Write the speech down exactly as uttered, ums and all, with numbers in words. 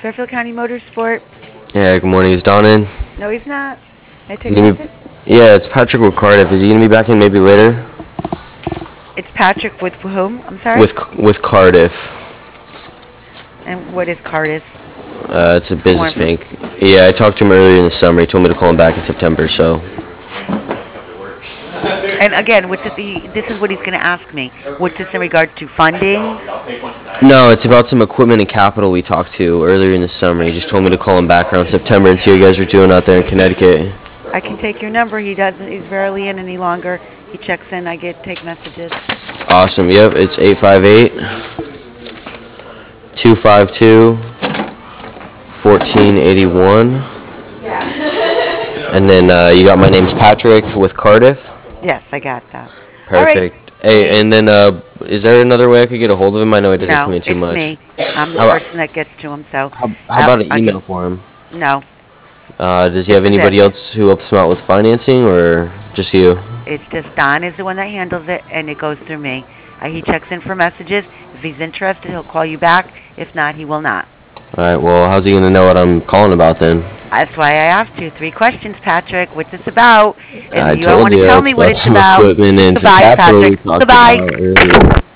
Fairfield County Motorsport. Yeah, good morning. Is Don in? No, he's not. May I take Is a he gonna message? be, yeah, it's Patrick with Cardiff. Is he going to be back in maybe later? It's Patrick with whom? I'm sorry? With with Cardiff. And what is Cardiff? Uh, it's a business Form. bank. Yeah, I talked to him earlier in the summer. He told me to call him back in September, so. And again, what's it the, this is what he's going to ask me. What's this in regard to funding? No, it's about some equipment and capital we talked to earlier in the summer. He just told me to call him back around September and see what you guys are doing out there in Connecticut. I can take your number. He doesn't. He's rarely in any longer. He checks in. I get take messages. Awesome. Yep, it's eight five eight, two five two, one four eight one. And then uh, you got my name's Patrick with Cardiff. Yes, I got that. Perfect. Hey, and then uh, is there another way I could get a hold of him? I know he doesn't No, come in too it's much. me. I'm the How- person that gets to him. So How, how about an I- I email can- for him? No, Uh, does he have This is anybody it. else who helps him out with financing, or just you? it's just Don is the one that handles it, and it goes through me. Uh, he checks in for messages. If he's interested, he'll call you back. If not, he will not. All right. Well, how's he gonna know what I'm calling about then? That's why I asked you three questions, Patrick. What's this about? If I you told don't want to you tell it's me what about it's some about, equipment and some goodbye, capital we Patrick. talked Goodbye. about earlier.